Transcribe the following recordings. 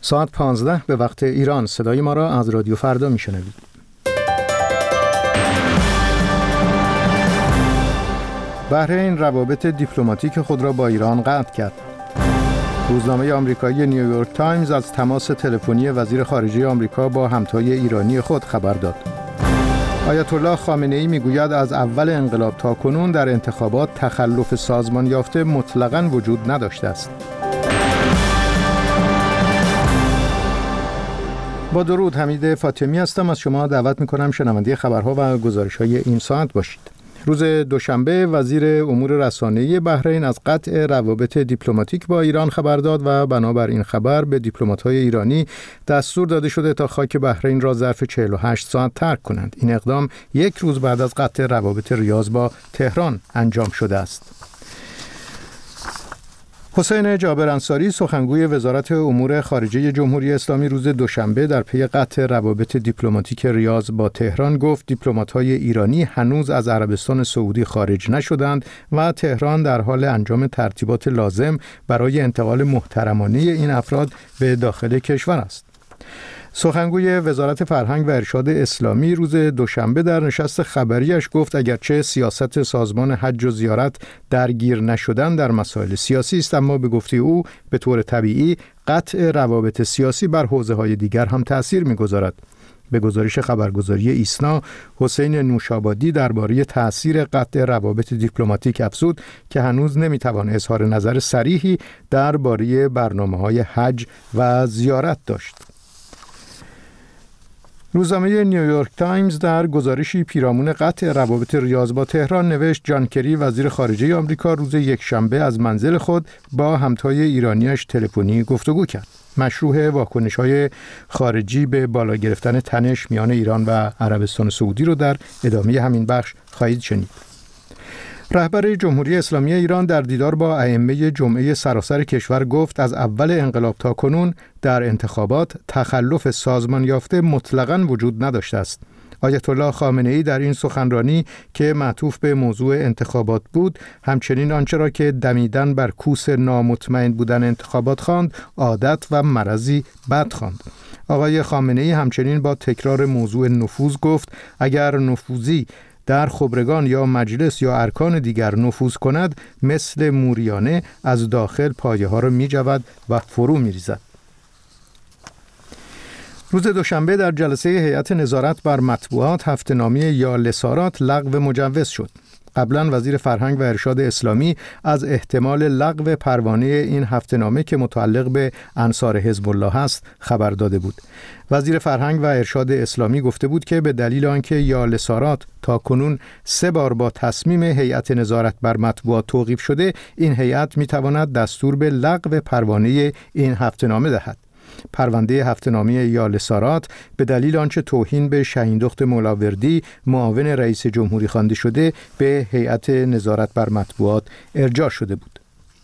ساعت 15 به وقت ایران. صدای ما را از رادیو فردا میشنوید. بحرین روابط دیپلماتیک خود را با ایران قطع کرد. روزنامه آمریکایی نیویورک تایمز از تماس تلفنی وزیر خارجه آمریکا با همتای ایرانی خود خبر داد. آیت الله خامنه‌ای میگوید از اول انقلاب تا کنون در انتخابات تخلف سازمان یافته مطلقاً وجود نداشته است. با درود، حمید فاطمی هستم. از شما دعوت می‌کنم شنونده خبرها و گزارش‌های این ساعت باشید. روز دوشنبه وزیر امور رسانه‌ای بحرین از قطع روابط دیپلماتیک با ایران خبر داد و بنابر این خبر به دیپلمات‌های ایرانی دستور داده شده تا خاک بحرین را ظرف 48 ساعت ترک کنند. این اقدام یک روز بعد از قطع روابط ریاض با تهران انجام شده است. حسین جابر انصاری سخنگوی وزارت امور خارجه جمهوری اسلامی روز دوشنبه در پی قطع روابط دیپلماتیک ریاض با تهران گفت دیپلمات‌های ایرانی هنوز از عربستان سعودی خارج نشدند و تهران در حال انجام ترتیبات لازم برای انتقال محترمانه این افراد به داخل کشور است. سخنگوی وزارت فرهنگ و ارشاد اسلامی روز دوشنبه در نشست خبریش گفت اگرچه سیاست سازمان حج و زیارت درگیر نشدن در مسائل سیاسی است، اما به گفته او به طور طبیعی قطع روابط سیاسی بر حوزه‌های دیگر هم تأثیر می‌گذارد. به گزارش خبرگزاری ایسنا، حسین نوشابادی درباره تأثیر قطع روابط دیپلماتیک افزود که هنوز نمی‌توان اظهار نظر صریحی درباره برنامه‌های حج و زیارت داشت. روزنامه نیویورک تایمز در گزارشی پیرامون قطع روابط ریاض با تهران نوشت جان کری وزیر خارجه آمریکا روز یکشنبه از منزل خود با همتای ایرانیش تلفنی گفتگو کرد. مشروع واکنش‌های خارجی به بالا گرفتن تنش میان ایران و عربستان سعودی رو در ادامه همین بخش خواهید شنید. رهبر جمهوری اسلامی ایران در دیدار با ائمه جمعه سراسر کشور گفت از اول انقلاب تا کنون در انتخابات تخلف سازمان یافته مطلقاً وجود نداشته است. آیت الله خامنه‌ای در این سخنرانی که معطوف به موضوع انتخابات بود، همچنین آنچه را که دمیدن بر کوس نامطمئن بودن انتخابات خواند، عادت و مرضی بد خواند. آقای خامنه‌ای همچنین با تکرار موضوع نفوذ گفت اگر نفوذی در خبرگان یا مجلس یا ارکان دیگر نفوذ کند، مثل موریانه از داخل پایه ها را می جود و فرو می ریزد. روز دوشنبه در جلسه هیئت نظارت بر مطبوعات هفته‌نامه یا لسارات لغو مجوز شد. قبلا وزیر فرهنگ و ارشاد اسلامی از احتمال لغو پروانه این هفته‌نامه که متعلق به انصار حزب الله است خبر داده بود. وزیر فرهنگ و ارشاد اسلامی گفته بود که به دلیل آنکه یا لسارات تا کنون 3 بار با تصمیم هیئت نظارت بر مطبوعات توقیف شده، این هیئت میتواند دستور به لغو پروانه این هفته‌نامه دهد. پرونده هفته‌نامه یا لسارات به دلیل آنچه توهین به شهیندخت مولاوردی معاون رئیس جمهوری خوانده شده به هیئت نظارت بر مطبوعات ارجاع شده بود.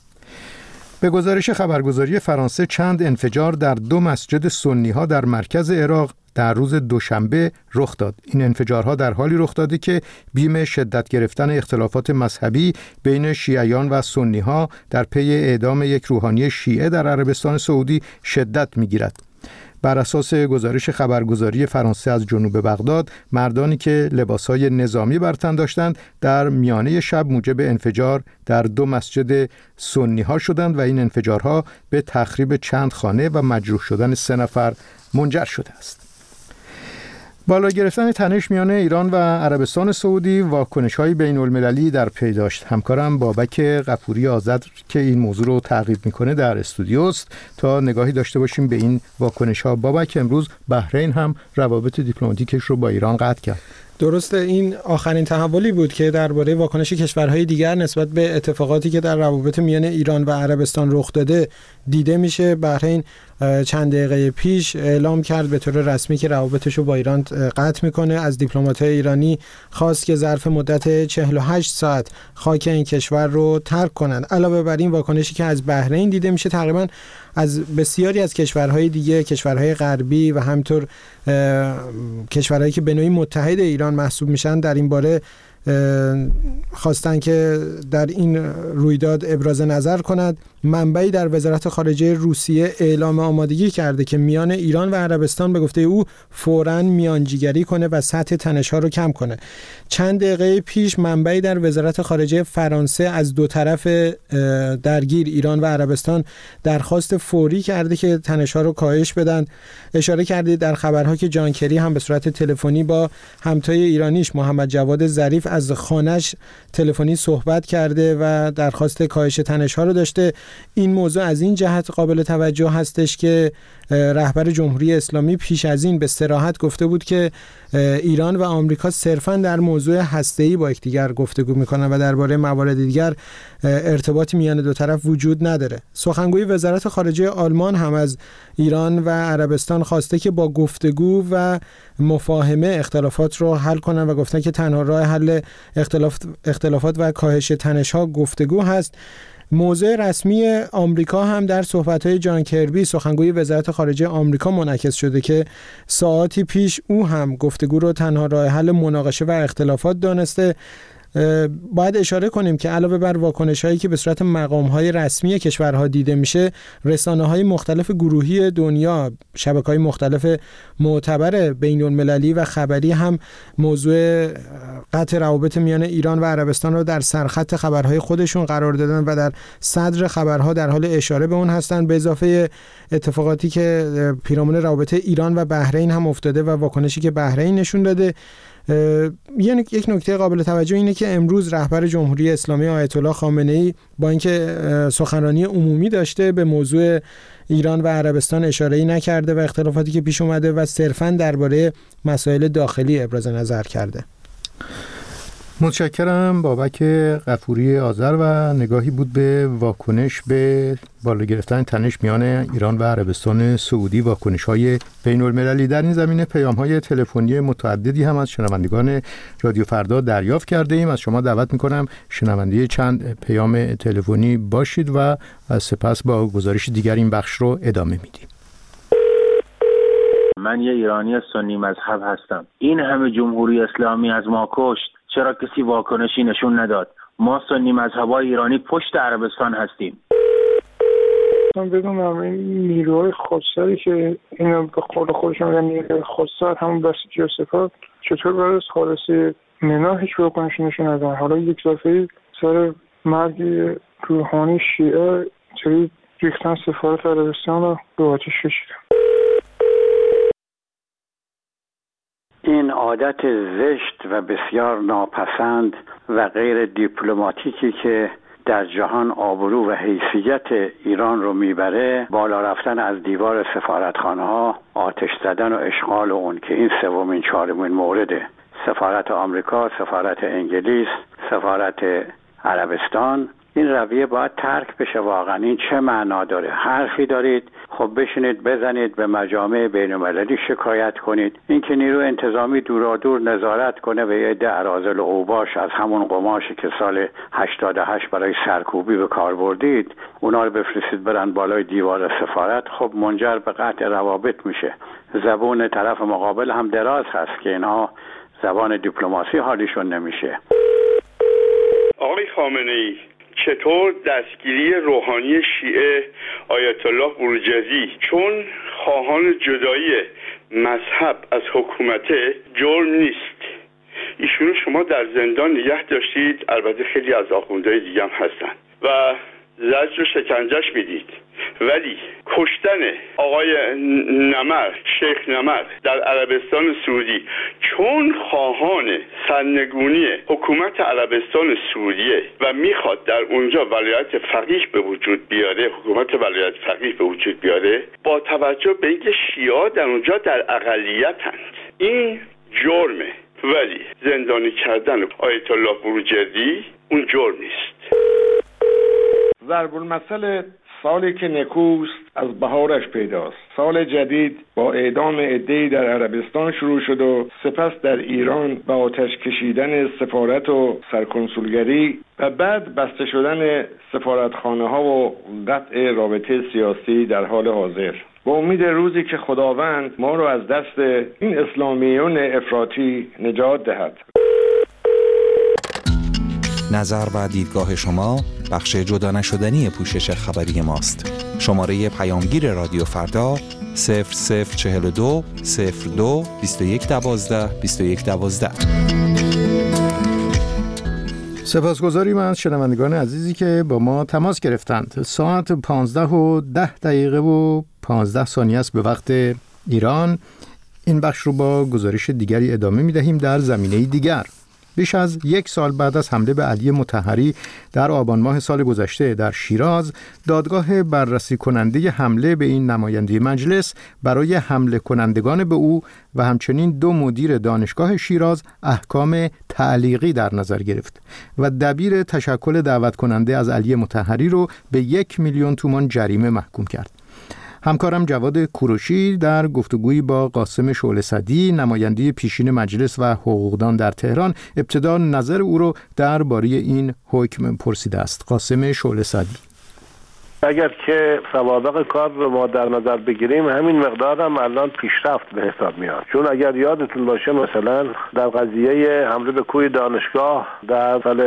به گزارش خبرگزاری فرانسه چند انفجار در 2 مسجد سنی‌ها در مرکز عراق در روز دوشنبه رخ داد. این انفجارها در حالی رخ داده که بیم شدت گرفتن اختلافات مذهبی بین شیعیان و سنی‌ها در پی اعدام یک روحانی شیعه در عربستان سعودی شدت می‌گیرد. بر اساس گزارش خبرگزاری فرانسه از جنوب بغداد، مردانی که لباسهای نظامی بر تن داشتند در میانه شب موجب انفجار در 2 مسجد سنی‌ها شدند و این انفجارها به تخریب چند خانه و مجروح شدن 3 نفر منجر شده است. بالا گرفتن تنش میان ایران و عربستان سعودی واکنش‌های بین‌المللی در پی داشت. همکارم بابک غفوری آزاد که این موضوع رو تعقیب میکنه در استودیو است تا نگاهی داشته باشیم به این واکنش‌ها. بابک، امروز بحرین هم روابط دیپلماتیکش رو با ایران قطع کرد. درسته، این آخرین تحولی بود که درباره واکنش کشورهای دیگر نسبت به اتفاقاتی که در روابط میان ایران و عربستان رخ داده دیده میشه. بحرین چند دقیقه پیش اعلام کرد به طور رسمی که روابطش رو با ایران قطع میکنه. از دیپلمات‌های ایرانی خواست که ظرف مدت 48 ساعت خاک این کشور رو ترک کنند. علاوه بر این واکنشی که از بحرین دیده میشه، تقریبا از بسیاری از کشورهای دیگه، کشورهای غربی و همینطور کشورهایی که به نوعی متحد ایران محسوب میشن در این باره خواستن که در این رویداد ابراز نظر کند. منبعی در وزارت خارجه روسیه اعلام آمادگی کرده که میان ایران و عربستان به گفته او فوراً میانجیگری کنه و سطح تنش‌ها رو کم کنه. چند دقیقه پیش منبعی در وزارت خارجه فرانسه از دو طرف درگیر ایران و عربستان درخواست فوری کرده که تنش‌ها رو کاهش بدن. اشاره کردید در خبرها که جان کری هم به صورت تلفنی با همتای ایرانیش محمد جواد ظریف از خانه‌اش تلفنی صحبت کرده و درخواست کاهش تنش‌ها رو داشته. این موضوع از این جهت قابل توجه هستش که رهبر جمهوری اسلامی پیش از این به صراحت گفته بود که ایران و آمریکا صرفاً در موضوع هسته‌ای با یکدیگر گفتگو می‌کنند و درباره موارد دیگر ارتباطی میان دو طرف وجود نداره. سخنگوی وزارت خارجه آلمان هم از ایران و عربستان خواسته که با گفتگو و مفاهمه اختلافات رو حل کنن و گفتن که تنها راه حل اختلافات و کاهش تنش‌ها گفتگو هست. موضع رسمی آمریکا هم در صحبت‌های جان کربی سخنگوی وزارت خارجه آمریکا منعکس شده که ساعاتی پیش او هم گفتگو رو تنها راه حل مناقشه و اختلافات دانسته. باید اشاره کنیم که علاوه بر واکنش‌هایی که به صورت مقام‌های رسمی کشورها دیده میشه، رسانه‌های مختلف گروهی دنیا، شبکه‌های مختلف معتبر بین‌المللی و خبری هم موضوع قطع روابط میان ایران و عربستان رو در سرخط خبرهای خودشون قرار دادن و در صدر خبرها در حال اشاره به اون هستن، به اضافه اتفاقاتی که پیرامون روابط ایران و بحرین هم افتاده و واکنشی که بحرین نشون داده. یک نکته قابل توجه اینه که امروز رهبر جمهوری اسلامی آیت الله خامنه‌ای با اینکه سخنرانی عمومی داشته به موضوع ایران و عربستان اشاره‌ای نکرده و اختلافاتی که پیش اومده و صرفاً درباره مسائل داخلی ابراز نظر کرده. متشکرم. بابک غفوری آذر و نگاهی بود به واکنش به بالا گرفتن تنش میان ایران و عربستان سعودی، واکنش‌های بین‌المللی. در این زمینه پیام‌های تلفنی متعددی هم از شنوندگان رادیو فردا دریافت کرده ایم. از شما دعوت می‌کنم شنونده چند پیام تلفنی باشید و سپس با گزارش دیگر این بخش رو ادامه میدیم. من یه ایرانی سنی مذهب هستم. این همه جمهوری اسلامی از ما کشت، چرا کسی واکنشی نشون نداد؟ ما سنی مذهبای ایرانی پشت عربستان هستیم. من بدونم این نیروهای خودسری که اینا به قول خودشون میگن نیروهای خودسر، همون بسیجی و سپاه، چطور برای از حادثه منا هیچ واکنشی نشون ندادن؟ حالا یک دفعه سر مرگ روحانی شیعه چطوری ریختن سفارت عربستان رو به آتش کشیدن؟ این عادت زشت و بسیار ناپسند و غیر دیپلماتیکی که در جهان آبرو و حیثیت ایران رو میبره، بالا رفتن از دیوار سفارتخانه ها، آتش زدن و اشغال اون، که این سومین چهارمین مورده. سفارت آمریکا، سفارت انگلیس، سفارت عربستان، این رویه باید ترک بشه. واقعا این چه معنا داره؟ حرفی دارید، خب بشینید بزنید به مجامع بین‌المللی شکایت کنید. این که نیرو انتظامی دورادور نظارت کنه و یه عده اراذل و اوباش از همون قماشی که سال 88 برای سرکوبی به کار بردید اونا رو بفرستید برن بالای دیوار سفارت، خب منجر به قطع روابط میشه. زبون طرف مقابل هم دراز هست که اینها زبان دیپلماسی حالیشون نمیشه. آقای خامنه‌ای، چطور دستگیری روحانی شیعه آیت الله بروجردی چون خواهان جدایی مذهب از حکومت جرم نیست؟ ایشونو شما در زندان نگه داشتید، البته خیلی از آخوندهای دیگه هم هستن و زجر و شکنجهش میدید، ولی کشتن آقای نمر، شیخ نمر در عربستان سعودی چون خواهان سرنگونی حکومت عربستان سعودیه و میخواد در اونجا ولایت فقیه به وجود بیاره، حکومت ولایت فقیه به وجود بیاره، با توجه به اینکه شیعه در اونجا در اقلیتند، این جرمه. ولی زندانی کردن آیت الله بروجردی اون جرم نیست. ضرب المثل سالی که نکوست از بهارش پیداست. سال جدید با اعدام عده‌ای در عربستان شروع شد و سپس در ایران با آتش کشیدن سفارت و سرکنسولگری و بعد بسته شدن سفارتخانه ها و قطع رابطه سیاسی در حال حاضر. با امید روزی که خداوند ما رو از دست این اسلامیون افراطی نجات دهد. نظر و دیدگاه شما بخش جدا نشدنی پوشش خبری ماست. شماره پیامگیر رادیو فردا 0042 02 21 12 21 12. سپاسگزاریم از شنوندگان عزیزی که با ما تماس گرفتند. ساعت 15:10 و 15 ثانیه است به وقت ایران. این بخش رو با گزارش دیگری ادامه می‌دهیم در زمینه دیگر. بیش از 1 سال بعد از حمله به علی مطهری در آبان ماه سال گذشته در شیراز، دادگاه بررسی کننده حمله به این نماینده مجلس برای حمله کنندگان به او و همچنین 2 مدیر دانشگاه شیراز احکام تعلیقی در نظر گرفت و دبیر تشکل دعوت کننده از علی مطهری رو به 1 میلیون تومان جریمه محکوم کرد. همکارم جواد کوروشی در گفتگویی با قاسم شعله‌صدی، نماینده پیشین مجلس و حقوقدان در تهران، ابتدا نظر او را درباره این حکم پرسیده است. قاسم شعله‌صدی: اگر که سوابق کار رو ما در نظر بگیریم، همین مقدار هم الان پیشرفت به حساب میاد. چون اگر یادتون باشه مثلا در قضیه حمله به کوی دانشگاه در سال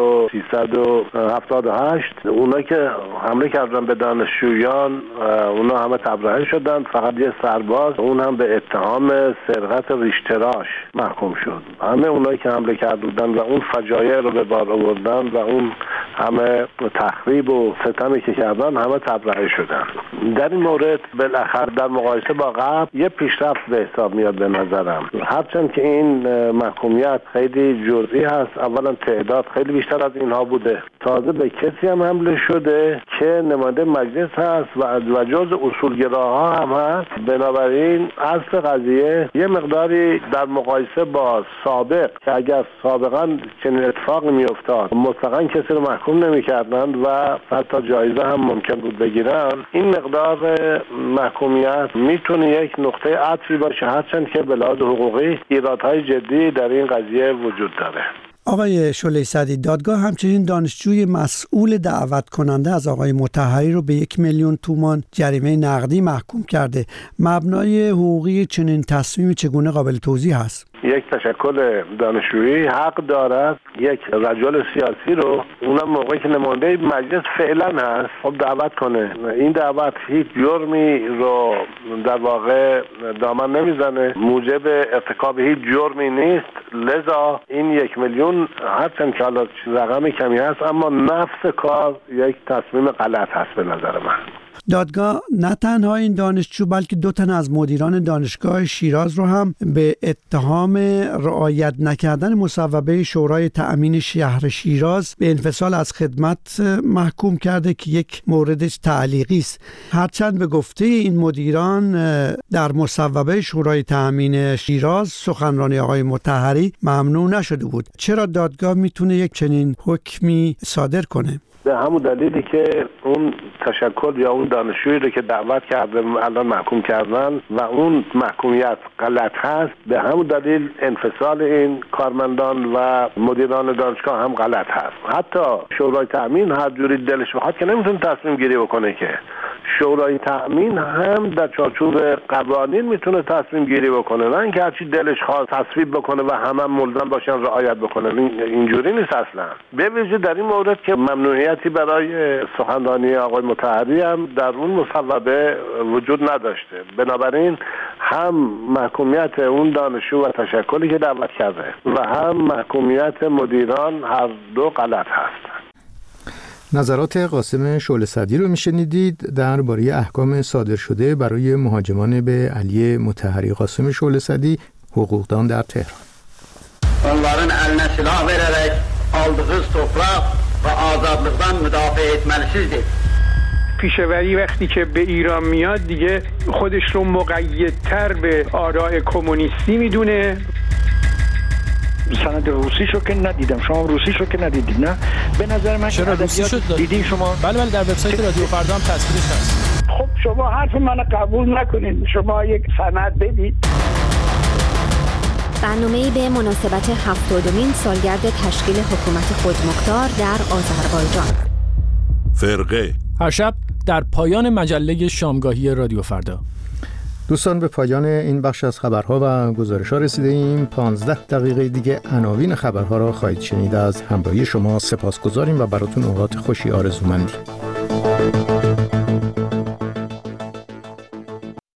1378 اونا که حمله کردن به دانشجویان، اونا همه تبرئه شدن، فقط یه سرباز اون هم به اتهام سرقت ریشتراش محکوم شد. همه اونایی که حمله کردن و اون فجایع رو به بار آوردن و اون همه تخریب و ستمی که کردن همه تبرئه شدن. در این مورد بالاخره در مقایسه با قبل یه پیشرفت به حساب میاد به نظرم. هرچند که این محکومیت خیلی جزئی هست، اولا تعداد خیلی بیشتر از اینها بوده، تازه به کسی هم حمله شده که نماینده مجلس هست و جز اصولگراها هم هست. بنابراین اصل قضیه یه مقداری در مقایسه با سابق که اگر سابقا چنین اتفاقی میافتاد مطلقاً کسی رو محکوم نمی‌کردند و حتی جایزه هم ممکن بود بگیرن، این مقدار محکومیت میتونه یک نقطه عطفی باشه، هرچند که به لحاظ حقوقی ایرادهای جدی در این قضیه وجود داره. آقای شعله‌صدی، دادگاه همچنین دانشجوی مسئول دعوت کننده از آقای مطهری رو به 1 میلیون تومان جریمه نقدی محکوم کرده. مبنای حقوقی چنین تصمیمی چگونه قابل توضیح هست؟ یک تشکل دانشجویی حق دارد یک رجل سیاسی رو، اونم موقعی که نماینده مجلس فعلا هست، خب دعوت کنه. این دعوت هیچ جرمی رو در واقع دامن نمیزنه، موجب ارتکاب هیچ جرمی نیست. لذا این 1 میلیون هرچند که حالا رقم کمی هست، اما نفس کار یک تصمیم غلط هست به نظر من. دادگاه نه تنها این دانشجو بلکه 2 تن از مدیران دانشگاه شیراز رو هم به اتهام رعایت نکردن مصوبه شورای تأمین شهر شیراز به انفصال از خدمت محکوم کرده که یک موردش تعلیقی است. هرچند به گفته این مدیران در مصوبه شورای تأمین شیراز سخنرانی آقای مطهری ممنوع نشده بود. چرا دادگاه میتونه یک چنین حکمی صادر کنه؟ به همون دلیلی که اون تشکل یا اون دانشجویی رو که دعوت کرده الان محکوم کردن و اون محکومیت غلط هست، به همون دلیل انفصال این کارمندان و مدیران دانشگاه هم غلط هست. حتی شورای تأمین هر جوری دلش بخواد که نمیتونه تصمیم گیری بکنه، که شورای تأمین هم در چارچوب قوانین میتونه تصمیم گیری بکنه، نه اینکه هرچی دلش خواست تصویب بکنه و همه ملزم باشن رعایت بکنن. اینجوری نیست اصلا. به ویژه در این مورد که ممنوعیتی برای سخنرانی آقای مطهری هم در اون مصوبه وجود نداشته، بنابراین هم محکومیت اون دانشجو و تشکلی که دعوت کرده و هم محکومیت مدیران هر دو غلط هست. نظرات قاسم شعله‌صدی رو میشنیدید درباره احکام صادر شده برای مهاجمان به علی مطهری. قاسم شعله‌صدی، حقوقدان در تهران. onların eline silah vererek aldığı toprak ve azadlıktan müdafaa etmelisizdir. پیشوری وقتی که به ایران میاد دیگه خودش رو مقیدتر به آراء کمونیستی میدونه. سند روسیشو که ندیدم، شما روسیشو که ندیدید؟ نه به نظر من چرا روسیشو دیدین شما؟ بله در وبسایت رادیو فردا هم تصویرش هست. خب شما حرف منو قبول نکنید، شما یک سند بدید. برنامه‌ای به مناسبت 70مین سالگرد تشکیل حکومت خودمختار در آذربایجان. فرقه هر شب در پایان مجله شامگاهی رادیو فردا. دوستان به پایان این بخش از خبرها و گزارش‌ها رسیده ایم. 15 دقیقه دیگه عناوین خبرها را خواهید شنید. از همراهی شما سپاسگزاریم و براتون اوقات خوشی آرزو مندیم.